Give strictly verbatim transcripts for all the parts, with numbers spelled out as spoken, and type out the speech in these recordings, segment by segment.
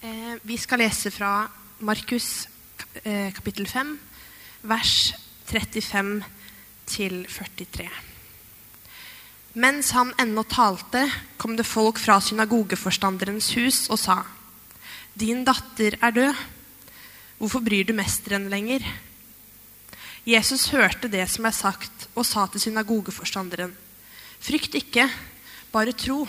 Eh, vi skal lese fra Markus eh, kapittel fem, vers trettifem til førtitre. Mens han ennå talte, kom det folk fra synagogeforstanderens hus og sa: «Din datter er død. Hvorfor bryr du mesteren lenger?» Jesus hørte det som er sagt, og sa til synagogeforstanderen: «Frykt ikke, bare tro.»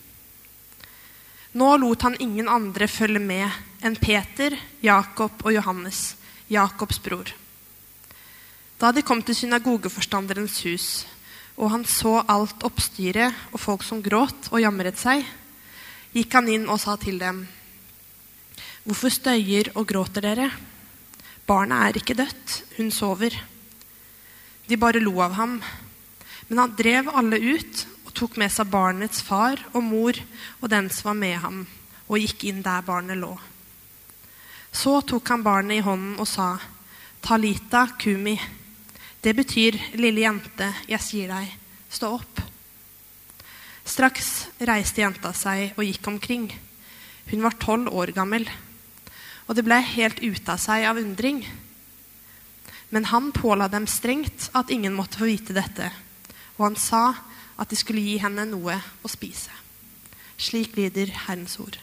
Nå lot han ingen andre følge med enn Peter, Jakob og Johannes, Jakobs bror. Da de kom til synagogeforstanderens hus, og han så alt oppstyret og folk som gråt og jamret seg, gikk han inn og sa til dem: «Hvorfor støyer og gråter dere? Barnet er ikke dødt, hun sover.» De bare lo av ham, men han drev alle ut og tok med seg barnets far og mor og den som var med ham, og gikk inn der barnet lå. Så tok han barnet i hånden og sa: «Talita kumi», det betyr: «Lille jente, jeg sier deg, stå opp.» Straks reiste jenta seg og gikk omkring. Hun var tolv år gammel, og det ble helt ute av seg av undring. Men han påla dem strengt at ingen måtte få vite dette, og han sa at de skulle gi henne noe å spise. Slik lyder Herrens ord.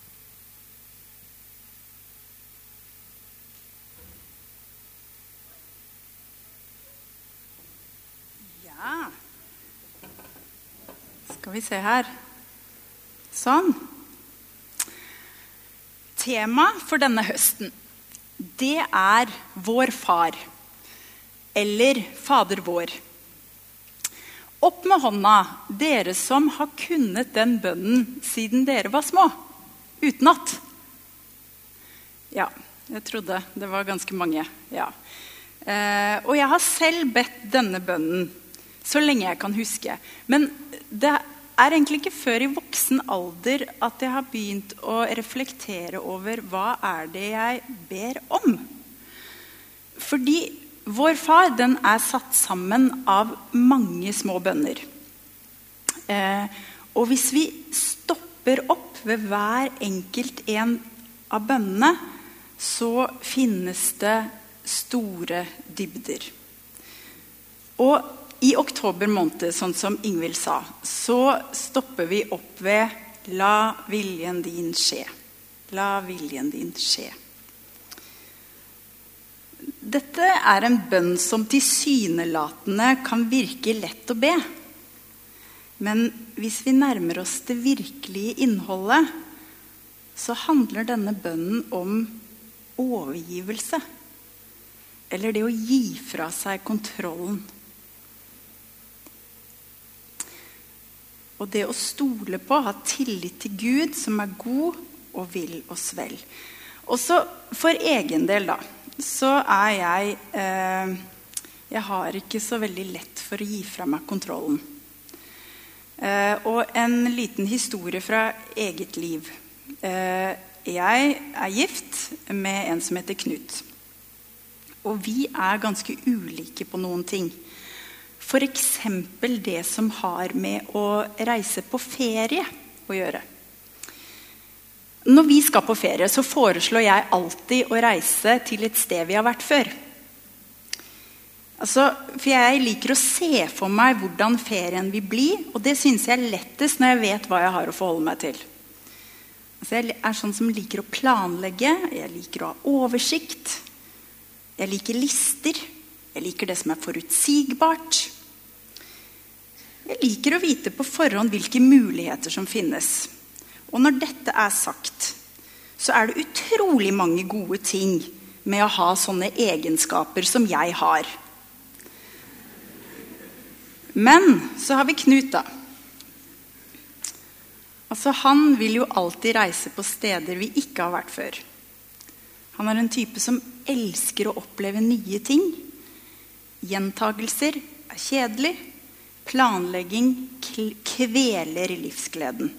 Ja, skal vi se her. Sånn. Tema for denne høsten, det er vår far, eller Fader vår. Opp med hånda, dere som har kunnet den bønnen siden dere var små, utenat. Ja, jeg trodde det var ganske mange, ja. Eh, og jeg har selv bedt denne bønnen så lenge jeg kan huske. Men det er egentlig ikke før i voksen alder at jeg har begynt å reflektere over hva er det jeg ber om. Fordi vår far, den er satt sammen av mange små bønner. Eh, og hvis vi stopper opp ved hver enkelt en av bønnene, så finnes det store dybder. Og i oktober måned, sånn som Ingvild sa, så stopper vi opp ved «La viljen din skje». La viljen din skje. Dette er en bønn som tilsynelatende kan virke lett å be. Men hvis vi nærmer oss det virkelige innholdet, så handler denne bønnen om overgivelse. Eller det å gi fra seg kontrollen. Og det å stole på, ha tillit til Gud som er god og vil oss vel. Også for egen del da, så er jeg, eh, jeg har ikke så veldig lett for å gi fra meg kontrollen. Eh, og en liten historie fra eget liv. Eh, jeg er gift med en som heter Knut. Og vi er ganske ulike på noen ting. For eksempel det som har med å reise på ferie å gjøre. Når vi skal på ferie, så foreslår jeg alltid å reise til et sted vi har vært før. Altså, for jeg liker å se for meg hvordan ferien vil bli, og det synes jeg er lettest når jeg vet hva jeg har å forholde meg til. Altså, jeg er sånn som liker å planlegge, jeg liker å ha oversikt, jeg liker lister, jeg liker det som er forutsigbart. Jeg liker å vite på forhånd hvilke muligheter som finnes. Og når dette er sagt, så er det utrolig mange gode ting med å ha sånne egenskaper som jeg har. Men så har vi Knut da. Altså han vil jo alltid reise på steder vi ikke har vært før. Han er en type som elsker å oppleve nye ting. Gjentagelser er kjedelig. Planlegging kveler livsgleden.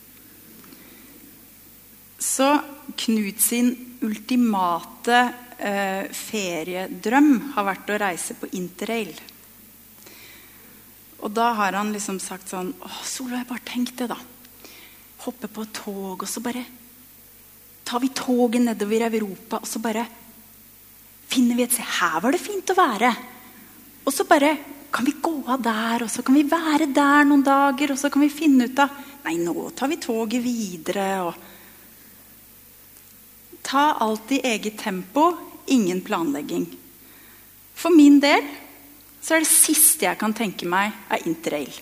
Så Knut sin ultimate eh, feriedrøm har vært å reise på interrail. Og da har han liksom sagt sånn: «Åh, Solveig, bare tenk det da. Hoppe på et tog, og så bare tar vi toget nedover Europa, og så bare finner vi et sted. Her var det fint å være. Og så bare kan vi gå av der, og så kan vi være der noen dager, og så kan vi finne ut av, nei, nå tar vi toget videre. Og ta alt i eget tempo, ingen planlegging. For min del, så er det siste jeg kan tenke meg er interrail.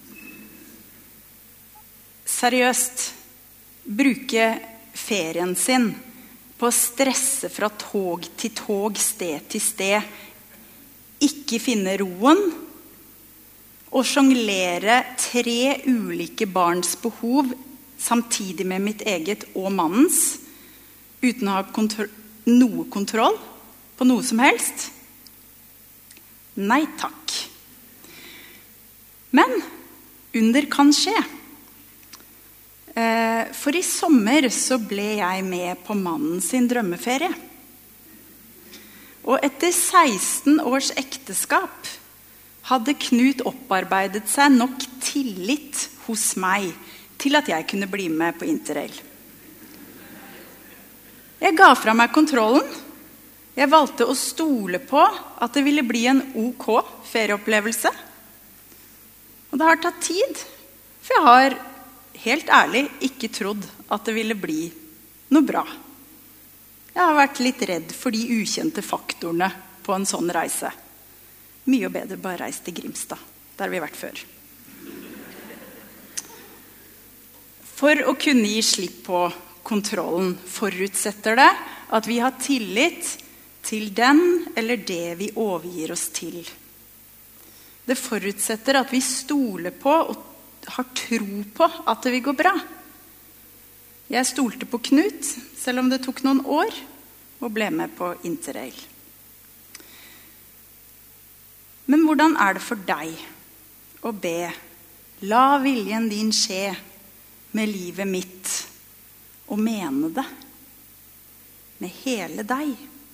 Seriøst, bruke ferien sin på å stresse fra tog til tog, sted til sted, ikke finne roen, og sjonglere tre ulike barns behov samtidig med mitt eget og mannens, uten å ha kontro- noe kontroll på noe som helst. Nei takk. Men under kan skje. For i sommer så ble jeg med på mannen sin drømmeferie. Og etter seksten års ekteskap hadde Knut opparbeidet seg nok tillit hos meg til at jeg kunne bli med på interrail. Jeg ga fra meg kontrollen. Jeg valgte å stole på at det ville bli en ok ferieopplevelse. Og det har tatt tid, for jeg har helt ærlig ikke trodd at det ville bli noe bra. Jeg har vært litt redd for de ukjente faktorene på en sånn reise. Mye bedre bare reise til Grimstad. Der har vi vært før. For å kunne gi slipp på kontrollen forutsetter det at vi har tillit til den eller det vi overgir oss til. Det forutsetter at vi stoler på og har tro på at det vil gå bra. Jeg stolte på Knut, selv om det tok noen år, og ble med på interrail. Men hvordan er det for deg å be, la viljen din skje med livet mitt, og mene det med hele deg?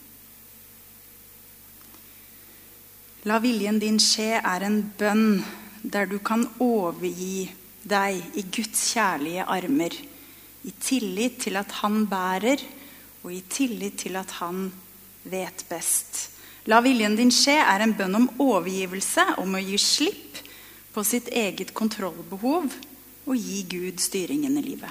La viljen din skje er en bønn der du kan overgi deg i Guds kjærlige armer, i tillit til at han bærer, og i tillit til at han vet best. La viljen din skje er en bønn om overgivelse, om å gi slipp på sitt eget kontrollbehov, og gi Gud styringen i livet.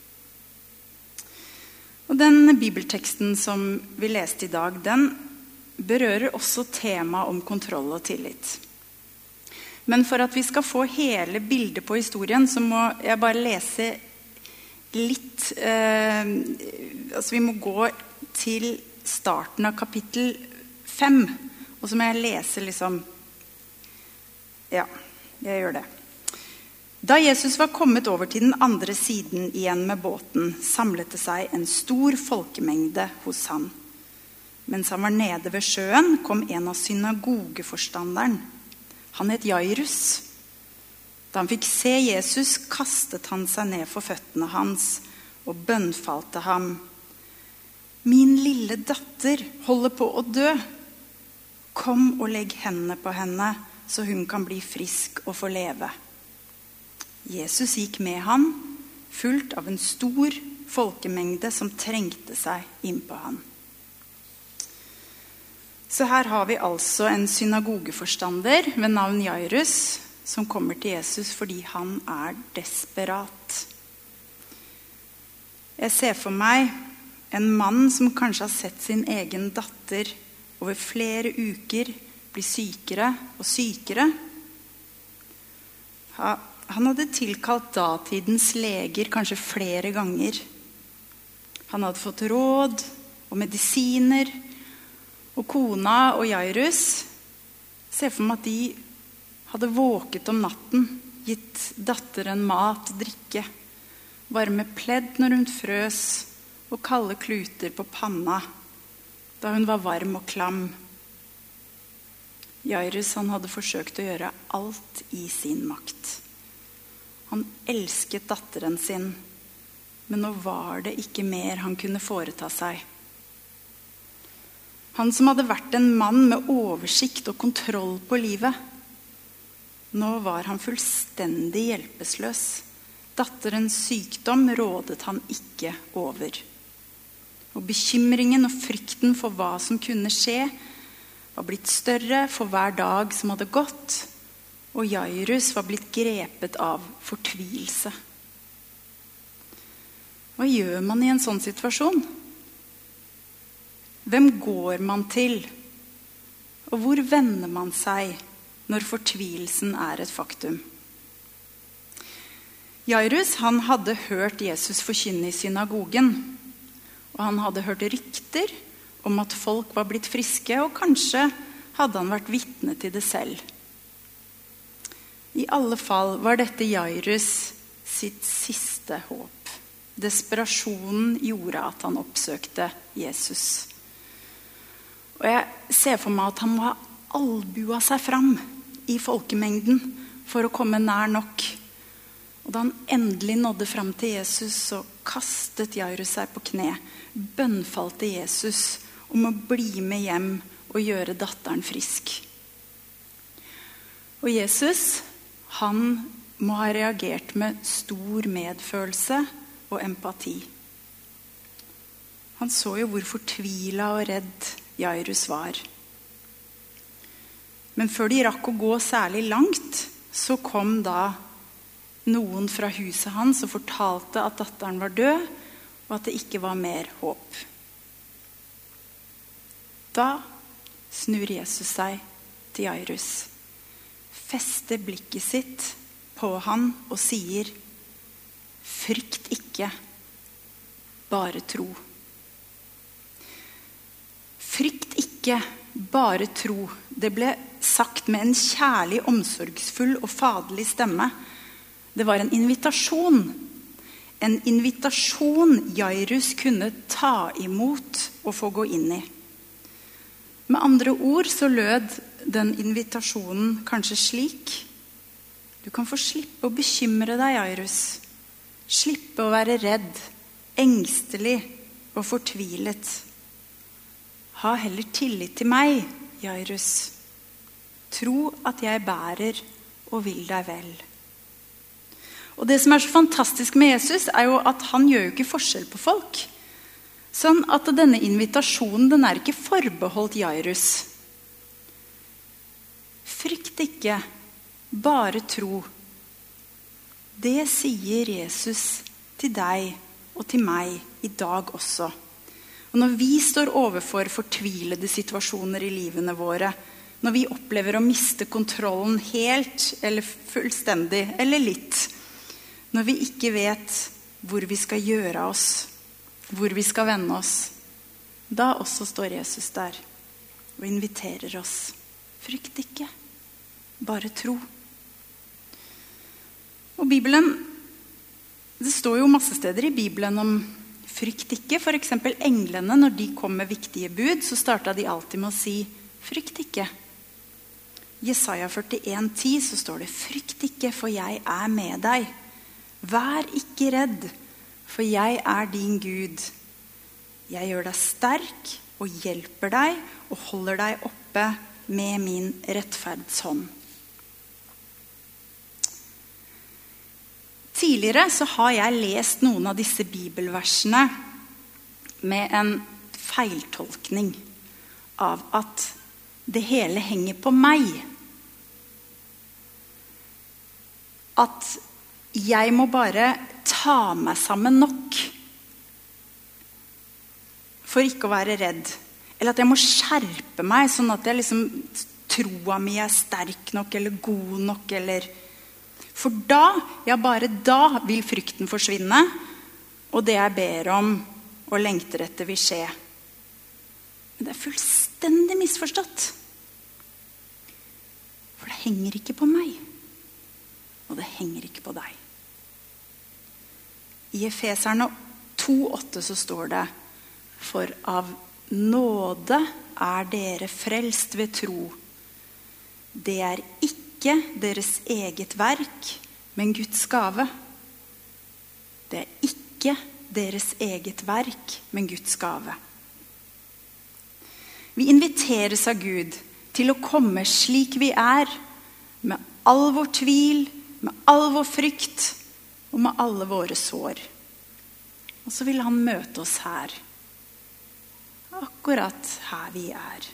Og den bibelteksten som vi leste i dag, den berører også tema om kontroll og tillit. Men for at vi skal få hele bildet på historien, så må jeg bare lese litt, eh, altså vi må gå til starten av kapittel fem, og så må jeg lese liksom, ja, jeg gjør det. Da Jesus var kommet over til den andre siden igjen med båten, samlet det seg en stor folkemengde hos han. Mens han var nede ved sjøen, kom en av synagogeforstanderen. Han het Jairus. Da han fikk se Jesus, kastet han seg ned for føttene hans og bønnfalte ham. Min lille datter holder på å dø. Kom og legg hendene på henne, så hun kan bli frisk og få leve. Jesus gikk med han, fulgt av en stor folkemengde som trengte seg inn på han. Så her har vi altså en synagogeforstander ved navn Jairus, som kommer til Jesus fordi han er desperat. Jeg ser for meg en mann som kanskje har sett sin egen datter over flere uker bli sykere og sykere. Han hadde tilkalt datidens leger kanskje flere ganger. Han hadde fått råd og medisiner, og kona og Jairus ser for meg at de hadde våket om natten, gitt datteren mat og drikke, varme pledd når hun frøs, og kalde kluter på panna, da hun var varm og klam. Jairus, han hadde forsøkt å gjøre alt i sin makt. Han elsket datteren sin, men nå var det ikke mer han kunne foreta seg. Han som hadde vært en mann med oversikt og kontroll på livet, nå var han fullstendig hjelpeløs. Datterens sykdom rådet han ikke over. Og bekymringen og frykten for hva som kunne skje, var blitt større for hver dag som hadde gått, og Jairus var blitt grepet av fortvilelse. Hva gjør man i en sånn situasjon? Hvem går man til? Og hvor vender man seg når fortvilelsen er et faktum? Jairus, han hadde hørt Jesus forkynne i synagogen, og han hadde hørt rykter om at folk var blitt friske, og kanskje hadde han vært vitne til det selv. I alle fall var dette Jairus sitt siste håp. Desperasjonen gjorde at han oppsøkte Jesus. Og jeg ser for meg at han må ha albua seg fram i folkemengden for å komme nær nok. Og da han endelig nådde fram til Jesus, så kastet Jairus seg på kne, bønnfalte Jesus om å bli med hjem og gjøre datteren frisk. Og Jesus, han må ha reagert med stor medfølelse og empati. Han så jo hvor fortvilet og redd Jairus var. Men før de rakk å gå særlig langt, så kom da noen fra huset hans og fortalte at datteren var død, og at det ikke var mer håp. Da snur Jesus seg til Jairus, fester blikket sitt på han og sier: frykt ikke, bare tro. Frykt ikke, bare tro. Det ble sagt med en kjærlig, omsorgsfull og faderlig stemme. Det var en invitasjon. En invitasjon Jairus kunne ta imot og få gå inn i. Med andre ord så lød den invitasjonen kanskje slik: du kan få slippe å bekymre deg, Jairus. Slippe å være redd, engstelig og fortvilet. Ha heller tillit til meg, Jairus. Tro at jeg bærer og vil deg vel. Og det som er så fantastisk med Jesus, er jo at han gjør jo ikke forskjell på folk. Sånn at denne invitasjonen, den er ikke forbeholdt Jairus. Frykt ikke, bare tro. Det sier Jesus til deg og til meg i dag også. Og når vi står overfor fortvilede situasjoner i livene våre, når vi opplever å miste kontrollen helt eller fullstendig eller litt, når vi ikke vet hvor vi skal gjøre oss, hvor vi skal vende oss, da også står Jesus der og inviterer oss. Frykt ikke, bare tro. Og Bibelen, det står jo masse steder i Bibelen om frykt ikke. For eksempel englene, når de kom med viktige bud, så startet de alltid med å si frykt ikke. Jesaja førtien ti så står det: frykt ikke, for jeg er med deg. Vær ikke redd, for jeg er din Gud. Jeg gjør deg sterk og hjelper deg og holder deg oppe med min rettferdshånd. Tidligere så har jeg lest noen av disse bibelversene med en feiltolkning av at det hele henger på meg. At jeg må bare ta meg sammen nok for ikke å være redd. Eller at jeg må skjerpe meg sånn at jeg liksom troa mi er sterk nok eller god nok. Eller... For da, ja bare da vil frykten forsvinne, og det jeg ber om og lengter etter vil skje. Men det er fullstendig misforstått. For det henger ikke på meg, og det henger ikke på deg. I Efeserne to åtte så står det: for av nåde er dere frelst ved tro. Det er ikke deres eget verk, men Guds gave. Det er ikke deres eget verk, men Guds gave. Vi inviteres av Gud til å komme slik vi er, med all vår tvil, med all vår frykt og med alle våre sår. Og så vil han møte oss her, akkurat her vi er.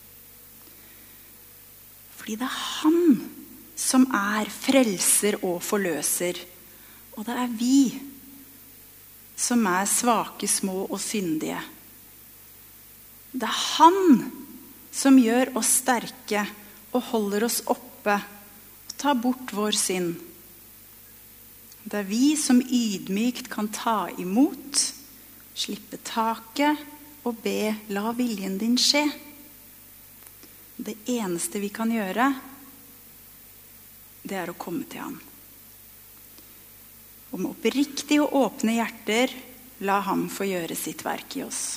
Fordi det er han som er frelser og forløser, og det er vi som er svake, små og syndige. Det er han som gjør oss sterke og holder oss oppe og tar bort vår synd. Det er vi som ydmykt kan ta imot, slippe taket og be, la viljen din skje. Det eneste vi kan gjøre, det er å komme til ham. Og med oppriktige og åpne hjerter, la ham få gjøre sitt verk i oss.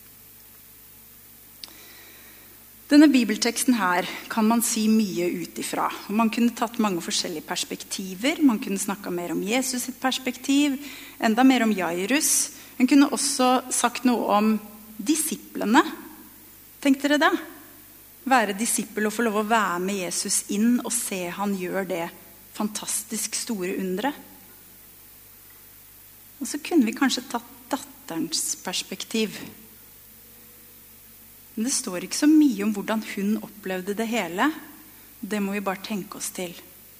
Denne bibelteksten her kan man si mye utifra. Og man kunne tatt mange forskjellige perspektiver. Man kunne snakket mer om Jesus sitt perspektiv, enda mer om Jairus. Man kunne også sagt noe om disiplene. Tenk dere det? Være disippel og få lov å være med Jesus inn og se han gjør det fantastisk store undre. Og så kunne vi kanskje tatt datterens perspektiv. Men det står ikke så mye om hvordan hun opplevde det hele. Det må vi bare tenke oss til.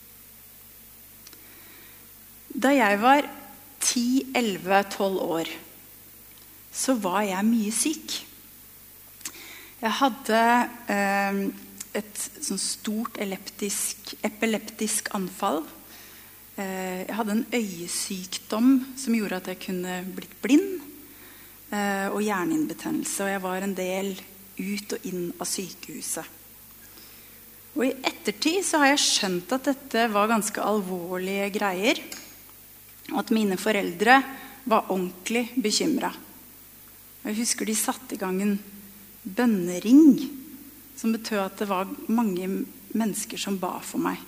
Da jeg var ti, elleve, tolv år, så var jeg mye syk. Jeg hadde eh, et sånn stort epileptisk, epileptisk anfall. Eh, jeg hadde en øyesykdom som gjorde at jeg kunne blitt blind, eh, og hjernehinnebetennelse, og jeg var en del ut og inn av sykehuset. Og i ettertid så har jeg skjønt at dette var ganske alvorlige greier, og at mine foreldre var ordentlig bekymret. Og jeg husker de satte i gang en bønnering, som betød at det var mange mennesker som ba for meg.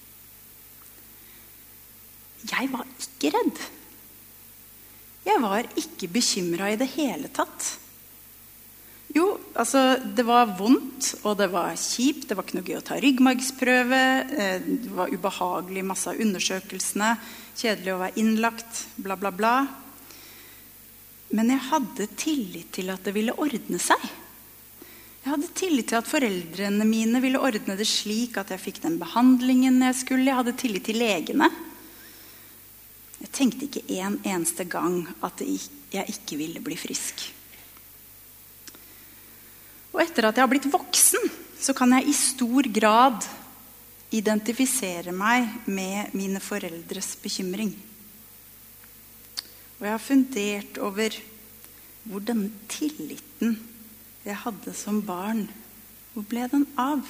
Jeg var ikke redd. Jeg var ikke bekymret i det hele tatt. Jo, altså, det var vondt, og det var kjipt. Det var ikke noe gøy å ta ryggmargsprøve. Det var ubehagelig, masse av undersøkelsene. Kjedelig å være innlagt, bla bla bla. Men jeg hadde tillit til at det ville ordne seg. Jeg hadde tillit til at foreldrene mine ville ordne det slik at jeg fikk den behandlingen jeg skulle. Jeg hadde tillit til legene. Jeg tenkte ikke en eneste gang at jeg ikke ville bli frisk. Og etter at jeg har blitt voksen, så kan jeg i stor grad identifisere meg med mine foreldres bekymring. Og jeg har fundert over hvor denne tilliten jeg hadde som barn, hvor ble den av?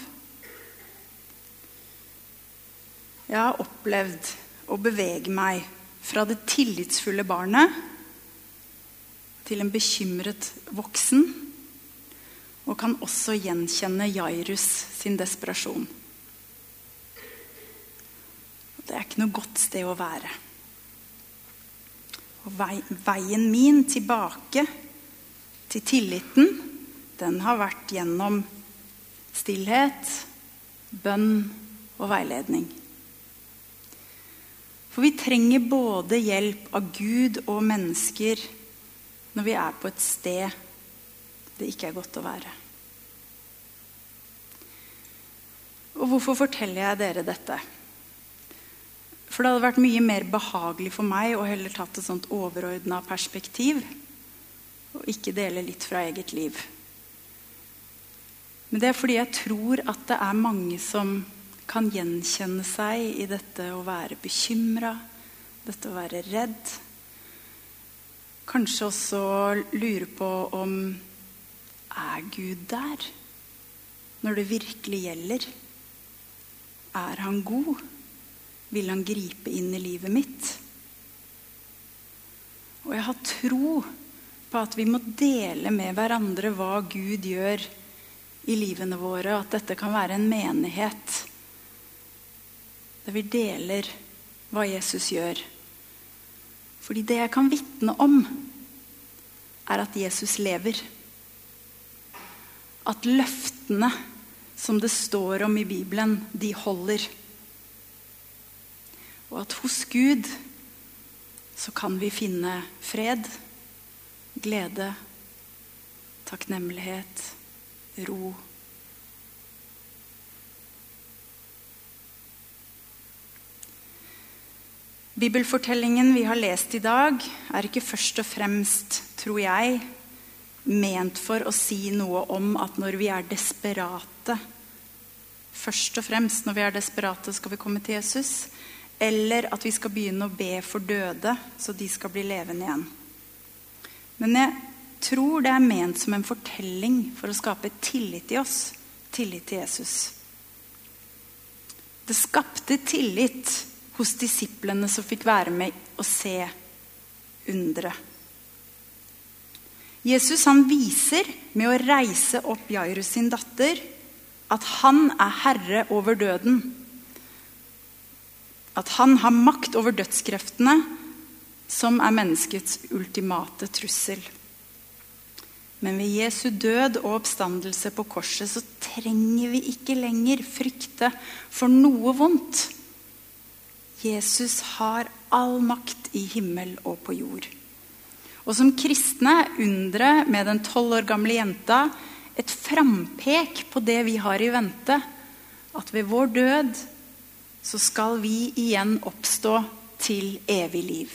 Jeg har opplevd å bevege meg fra det tillitsfulle barnet til en bekymret voksen, og kan også gjenkjenne Jairus sin desperasjon. Det er ikke noe godt sted å være. Og veien min tilbake til tilliten, den har vært gjennom stillhet, bønn og veiledning. For vi trenger både hjelp av Gud og mennesker når vi er på et sted det ikke er godt å være. Og hvorfor forteller jeg dere dette? For det hadde vært mye mer behagelig for meg å heller tatt et sånt overordnet perspektiv og ikke dele litt fra eget liv. Men det er fordi jeg tror at det er mange som kan gjenkjenne seg i dette å være bekymret, dette å være redd. Kanskje også lure på om er Gud der når det virkelig gjelder? Er han god? Vil han gripe inn i livet mitt? Og jeg har tro på at vi må dele med hverandre hva Gud gjør i livene våre, og at dette kan være en menighet der vi deler hva Jesus gjør. Fordi det jeg kan vitne om er at Jesus lever. At løftene som det står om i Bibelen, de holder. Og at hos Gud så kan vi finne fred, glede, takknemlighet, ro. Bibelfortellingen vi har lest i dag er ikke først og fremst, tror jeg, ment for å si noe om at når vi er desperate, først og fremst når vi er desperate skal vi komme til Jesus, eller at vi skal begynne å be for døde så de skal bli levende igjen. Men jeg tror det er ment som en fortelling for å skape tillit i oss, tillit til Jesus. Det skapte tillit hos disiplene som fikk være med og se undre. Jesus han viser med å reise opp Jairus sin datter at han er herre over døden. At han har makt over dødskreftene som er menneskets ultimate trussel. Men ved Jesu død og oppstandelse på korset så trenger vi ikke lenger frykte for noe vondt. Jesus har all makt i himmel og på jord. Og som kristne undre med den tolv år gamle jenta et frampek på det vi har i vente, at ved vår død så skal vi igjen oppstå til evig liv.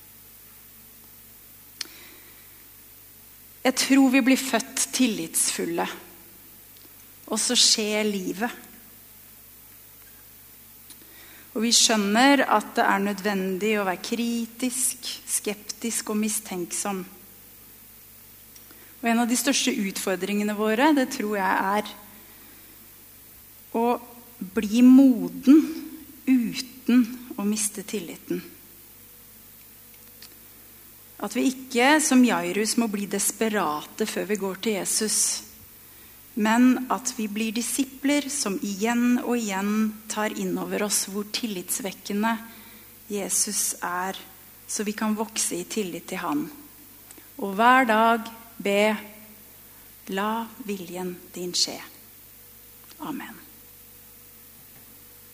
Jeg tror vi blir født tillitsfulle, og så skjer livet. Og vi skjønner at det er nødvendig å være kritisk, skeptisk og mistenksom. Og en av de største utfordringene våre, det tror jeg er å bli moden uten å miste tilliten. At vi ikke som Jairus må bli desperate før vi går til Jesus, men at vi blir disipler som igjen og igjen tar inn over oss hvor tillitsvekkende Jesus er, så vi kan vokse i tillit til han. Og hver dag be, la viljen din skje. Amen.